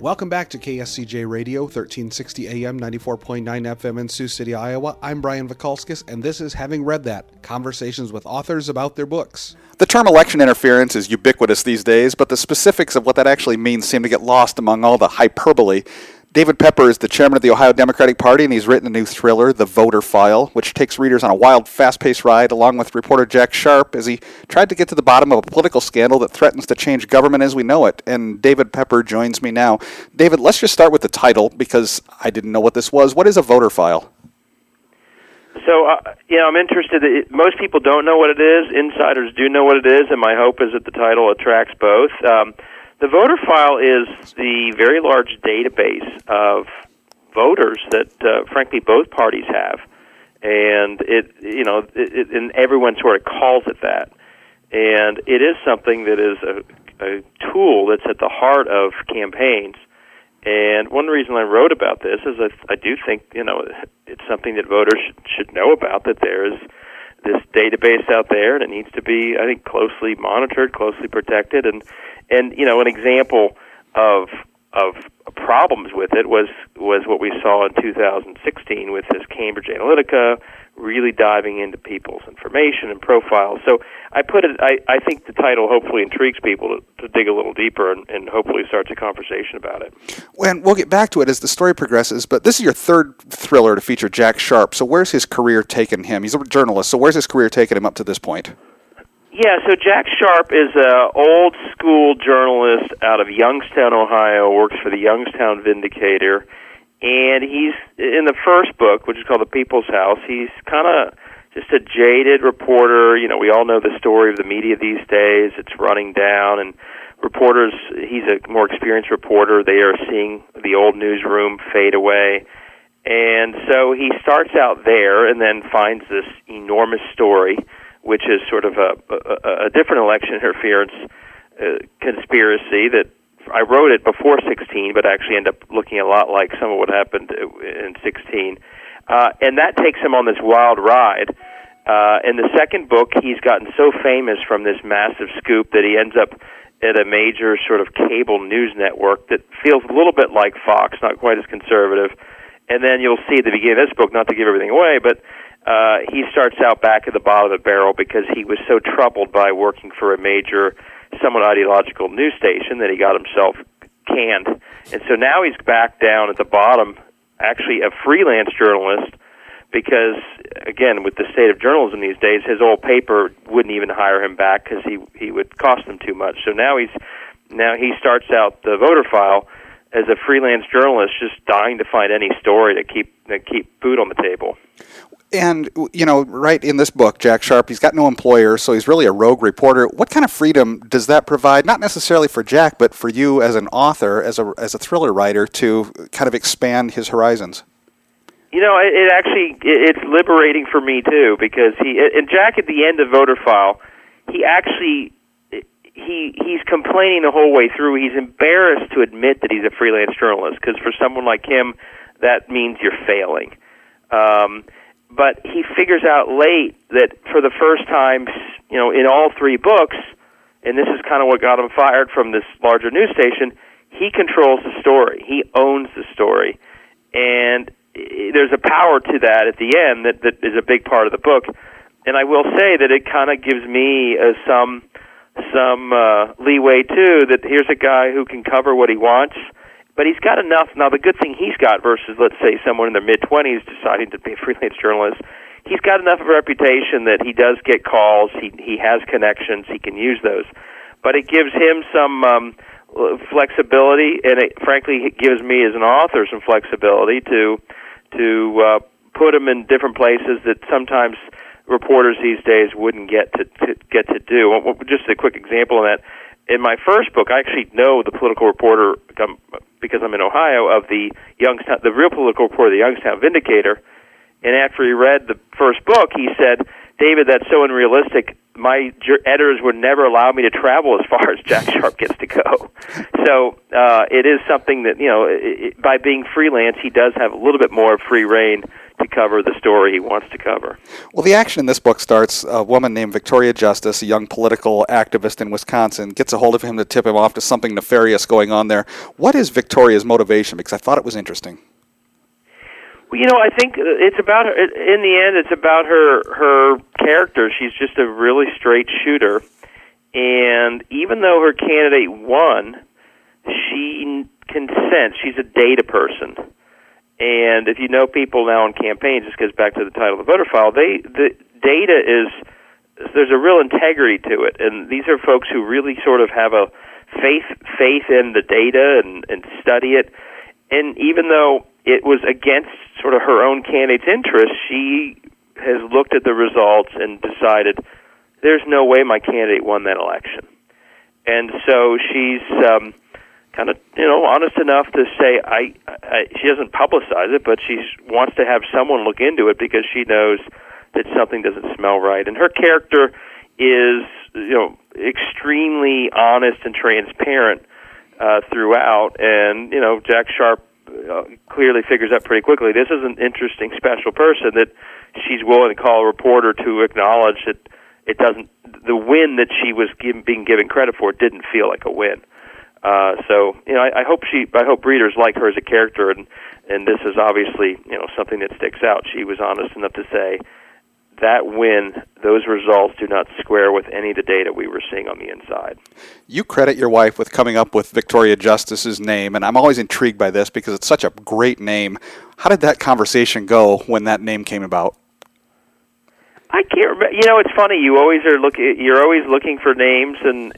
Welcome back to KSCJ Radio, 1360 AM, 94.9 FM in Sioux City, Iowa. I'm Brian Vikalskis, and this is Having Read That, conversations with authors about their books. The term election interference is ubiquitous these days, but the specifics of what that actually means seem to get lost among all the hyperbole. David Pepper is the chairman of the Ohio Democratic Party, and he's written a new thriller, The Voter File, which takes readers on a wild, fast-paced ride along with reporter Jack Sharp as he tried to get to the bottom of a political scandal that threatens to change government as we know it. And David Pepper joins me now. David, let's just start with the title, because I didn't know what this was. What is a voter file? So, I'm interested. Most people don't know what it is. Insiders do know what it is, and my hope is that the title attracts both. The voter file is the very large database of voters that, frankly, both parties have, and and everyone sort of calls it that. And it is something that is a tool that's at the heart of campaigns. And one reason I wrote about this is I do think it's something that voters should know about, that there is this database out there, and it needs to be, I think, closely monitored, closely protected, and an example of problems with it was what we saw in 2016 with this Cambridge Analytica really diving into people's information and profiles. So I think the title hopefully intrigues people to dig a little deeper and hopefully starts a conversation about it. And we'll get back to it as the story progresses, but this is your third thriller to feature Jack Sharp. So where's his career taken him? He's a journalist, so where's his career taken him up to this point? Yeah, so Jack Sharp is an old-school journalist out of Youngstown, Ohio, works for the Youngstown Vindicator, and he's, in the first book, which is called The People's House, he's kind of just a jaded reporter. We all know the story of the media these days. It's running down, and reporters, he's a more experienced reporter. They are seeing the old newsroom fade away. And so he starts out there and then finds this enormous story, which is sort of a different election interference conspiracy that I wrote it before 16, but actually ended up looking a lot like some of what happened in 16. And that takes him on this wild ride. In the second book, he's gotten so famous from this massive scoop that he ends up at a major sort of cable news network that feels a little bit like Fox, not quite as conservative. And then you'll see at the beginning of this book, not to give everything away, but he starts out back at the bottom of the barrel because he was so troubled by working for a major, somewhat ideological news station that he got himself canned. And so now he's back down at the bottom, actually a freelance journalist, because, again, with the state of journalism these days, his old paper wouldn't even hire him back because he would cost them too much. So now he starts out the voter file as a freelance journalist, just dying to find any story to keep food on the table. And, right in this book, Jack Sharp, he's got no employer, so he's really a rogue reporter. What kind of freedom does that provide, not necessarily for Jack, but for you as an author, as a thriller writer, to kind of expand his horizons? It's liberating for me, too, because Jack, at the end of Voter File, he's complaining the whole way through. He's embarrassed to admit that he's a freelance journalist, because for someone like him, that means you're failing. But he figures out late that for the first time, in all three books, and this is kind of what got him fired from this larger news station, he controls the story. He owns the story. And there's a power to that at the end that is a big part of the book. And I will say that it kind of gives me some leeway, too, that here's a guy who can cover what he wants, but he's got enough. Now, the good thing he's got versus, let's say, someone in their mid-20s deciding to be a freelance journalist, he's got enough of a reputation that he does get calls, he has connections, he can use those. But it gives him some flexibility, and it frankly gives me as an author some flexibility to put him in different places that sometimes reporters these days wouldn't get to do. Just a quick example of that. In my first book, I actually know the political reporter, because I'm in Ohio, of the real political reporter, the Youngstown Vindicator. And after he read the first book, he said, "David, that's so unrealistic. My editors would never allow me to travel as far as Jack Sharp gets to go." So it is something that, by being freelance, he does have a little bit more free reign to cover the story he wants to cover. Well, the action in this book starts, a woman named Victoria Justice, a young political activist in Wisconsin, gets a hold of him to tip him off to something nefarious going on there. What is Victoria's motivation? Because I thought it was interesting. Well, I think it's about her. In the end, it's about her character. She's just a really straight shooter, and even though her candidate won, she can sense she's a data person. And if you know people now in campaigns, this goes back to the title of the voter file, the data there's a real integrity to it. And these are folks who really sort of have a faith in the data and study it. And even though it was against sort of her own candidate's interests, she has looked at the results and decided there's no way my candidate won that election. And so she's kind of, honest enough to say she doesn't publicize it, but she wants to have someone look into it because she knows that something doesn't smell right. And her character is, extremely honest and transparent throughout. And, Jack Sharp clearly figures out pretty quickly this is an interesting, special person that she's willing to call a reporter to acknowledge that the win that she was being given credit for didn't feel like a win. I hope readers like her as a character, and this is obviously, something that sticks out. She was honest enough to say that win, those results do not square with any of the data we were seeing on the inside. You credit your wife with coming up with Victoria Justice's name, and I'm always intrigued by this because it's such a great name. How did that conversation go when that name came about? I can't remember. It's funny. You're always looking for names, and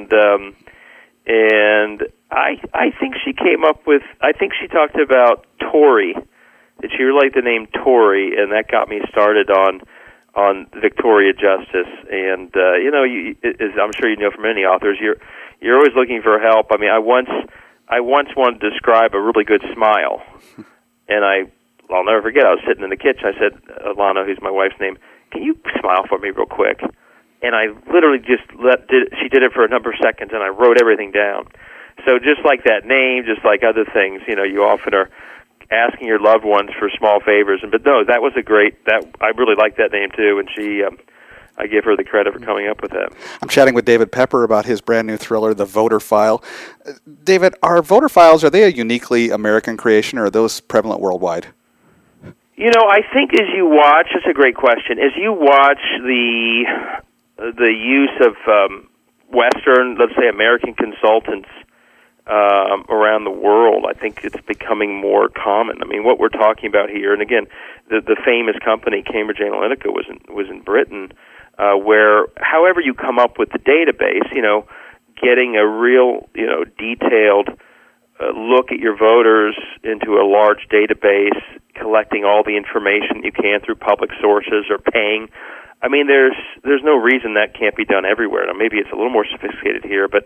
I think she came up with. I think she talked about Tory. That she really liked the name Tory, and that got me started on Victoria Justice. And as I'm sure you know from many authors, you're always looking for help. I mean, I once wanted to describe a really good smile, and I'll never forget. I was sitting in the kitchen. I said, Alana, who's my wife's name, can you smile for me real quick? And I literally just she did it for a number of seconds, and I wrote everything down. So just like that name, just like other things, you often are asking your loved ones for small favors. But no, that was I really liked that name too, and I give her the credit for coming up with that. I'm chatting with David Pepper about his brand new thriller, The Voter File. David, are voter files, are they a uniquely American creation, or are those prevalent worldwide? I think as you watch, that's a great question. As you watch the use of Western, let's say American consultants around the world, I think it's becoming more common. I mean, what we're talking about here, and again, the famous company Cambridge Analytica was in Britain, where however you come up with the database, getting a real detailed look at your voters into a large database, collecting all the information you can through public sources or paying. I mean, there's no reason that can't be done everywhere. Now, maybe it's a little more sophisticated here, but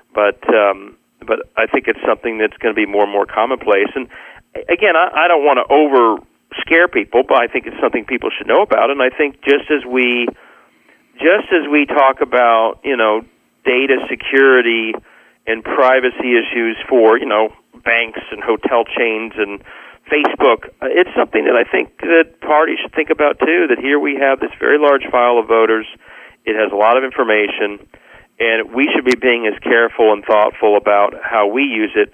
I think it's something that's going to be more and more commonplace. And again, I don't want to over scare people, but I think it's something people should know about. And I think just as we talk about data security and privacy issues for banks and hotel chains and Facebook, it's something that I think that parties should think about too, that here we have this very large file of voters. It has a lot of information, and we should be being as careful and thoughtful about how we use it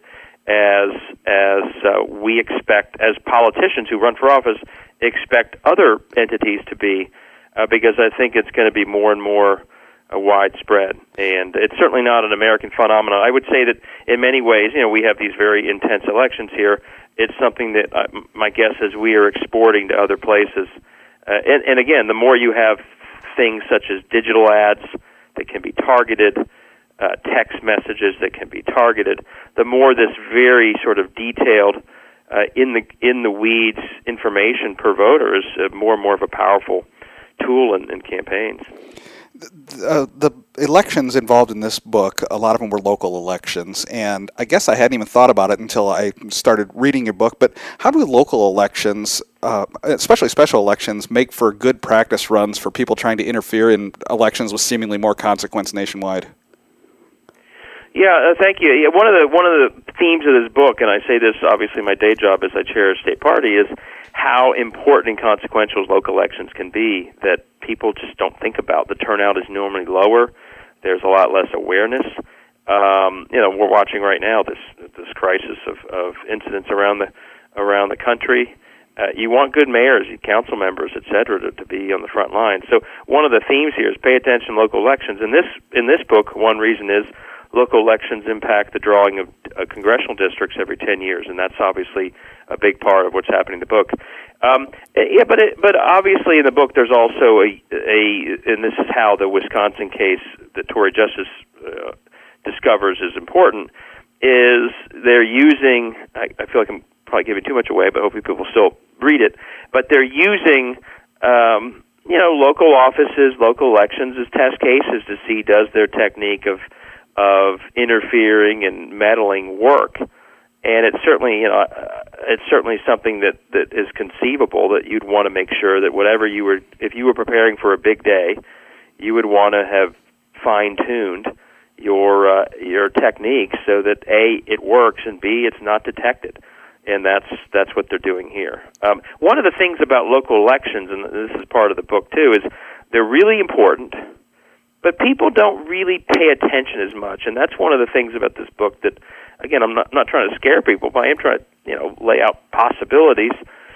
as we expect, as politicians who run for office, expect other entities to be, because I think it's going to be more and more widespread. And it's certainly not an American phenomenon. I would say that in many ways, we have these very intense elections here. It's something that my guess is we are exporting to other places. And again, the more you have things such as digital ads that can be targeted, text messages that can be targeted, the more this very sort of detailed, in the weeds information per voter is more and more of a powerful tool in campaigns. The elections involved in this book, a lot of them were local elections, and I guess I hadn't even thought about it until I started reading your book, but how do local elections, especially special elections, make for good practice runs for people trying to interfere in elections with seemingly more consequence nationwide? Thank you. Yeah, one of the themes of this book, and I say this obviously my day job as I chair a state party, is how important and consequential local elections can be that people just don't think about. The turnout is normally lower. There's a lot less awareness. We're watching right now this crisis of incidents around the country. You want good mayors, council members, et cetera, to be on the front line. So one of the themes here is pay attention to local elections. In this book, one reason is local elections impact the drawing of congressional districts every 10 years, and that's obviously a big part of what's happening in the book. But obviously in the book there's also and this is how the Wisconsin case that Tory Justice discovers is important, is they're using, I feel like I'm probably giving too much away, but hopefully people still read it, but they're using local offices, local elections as test cases to see does their technique of interfering and meddling work. And it's certainly something that is conceivable that you'd want to make sure that if you were preparing for a big day, you would want to have fine-tuned your technique so that A, it works, and B, it's not detected. And that's what they're doing here. One of the things about local elections, and this is part of the book too, is they're really important, but people don't really pay attention as much. And that's one of the things about this book that, again, I'm not trying to scare people, but I am trying to lay out possibilities.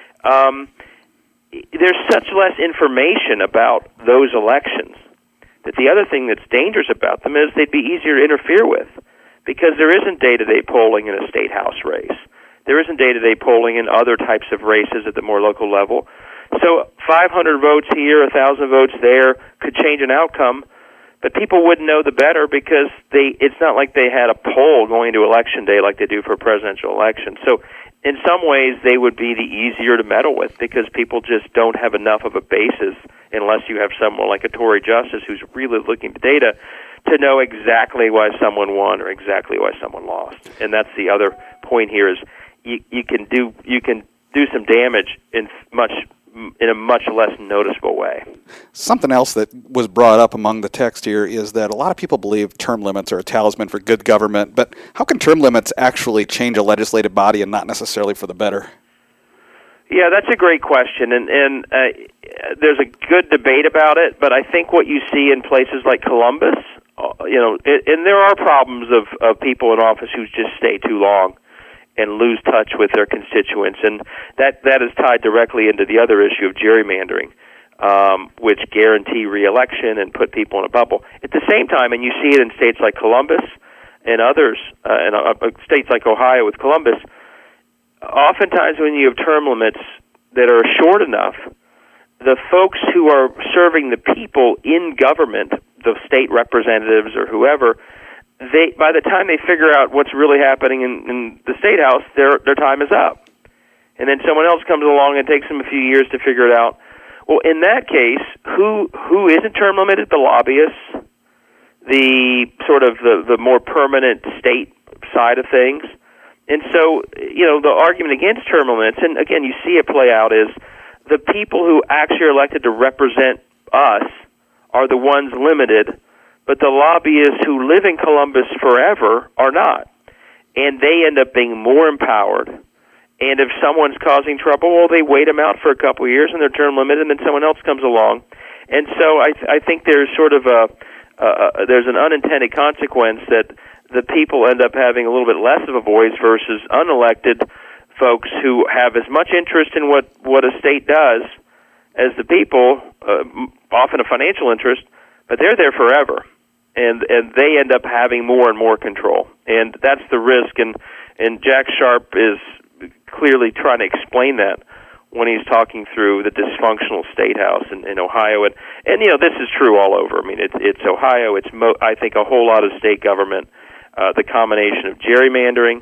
There's such less information about those elections that the other thing that's dangerous about them is they'd be easier to interfere with, because there isn't day-to-day polling in a state house race. There isn't day-to-day polling in other types of races at the more local level. So 500 votes here, 1,000 votes there could change an outcome, but people wouldn't know the better because it's not like they had a poll going to Election Day like they do for a presidential election. So in some ways, they would be the easier to meddle with because people just don't have enough of a basis unless you have someone like a Tory Justice who's really looking at the data to know exactly why someone won or exactly why someone lost. And that's the other point here is you can do some damage in a much less noticeable way. Something else that was brought up among the text here is that a lot of people believe term limits are a talisman for good government, but how can term limits actually change a legislative body and not necessarily for the better? Yeah, that's a great question, and there's a good debate about it, but I think what you see in places like Columbus, and there are problems of people in office who just stay too long and lose touch with their constituents, and that is tied directly into the other issue of gerrymandering, which guarantee re-election and put people in a bubble. At the same time, and you see it in states like Columbus and others, and states like Ohio with Columbus, oftentimes when you have term limits that are short enough, the folks who are serving the people in government, the state representatives or whoever, by the time they figure out what's really happening in the State House, their time is up. And then someone else comes along and takes them a few years to figure it out. Well, in that case, who isn't term limited? The lobbyists, the sort of the more permanent state side of things. And so, the argument against term limits, and again, you see it play out, is the people who actually are elected to represent us are the ones limited, but the lobbyists who live in Columbus forever are not. And they end up being more empowered. And if someone's causing trouble, well, they wait them out for a couple of years and they're term limited, and then someone else comes along. And so I think there's sort of there's an unintended consequence that the people end up having a little bit less of a voice versus unelected folks who have as much interest in what a state does as the people, often a financial interest, but they're there forever. And they end up having more and more control. And that's the risk, and Jack Sharp is clearly trying to explain that when he's talking through the dysfunctional state house in Ohio. And this is true all over. I mean, it's Ohio. It's I think a whole lot of state government. The combination of gerrymandering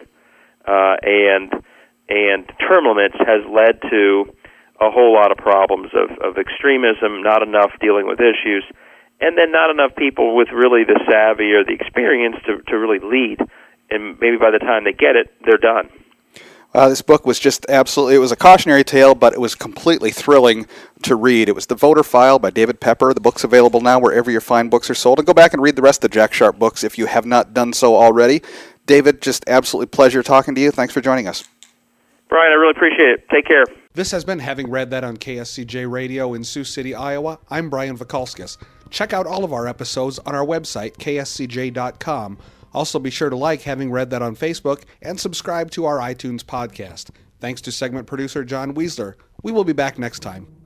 and term limits has led to a whole lot of problems of extremism, not enough dealing with issues, and then not enough people with really the savvy or the experience to really lead. And maybe by the time they get it, they're done. This book was just absolutely, it was a cautionary tale, but it was completely thrilling to read. It was The Voter File by David Pepper. The book's available now wherever your fine books are sold. And go back and read the rest of the Jack Sharp books if you have not done so already. David, just absolutely pleasure talking to you. Thanks for joining us. Brian, I really appreciate it. Take care. This has been Having Read That on KSCJ Radio in Sioux City, Iowa. I'm Brian Vikalskis. Check out all of our episodes on our website, kscj.com. Also, be sure to like Having Read That on Facebook and subscribe to our iTunes podcast. Thanks to segment producer John Weisler. We will be back next time.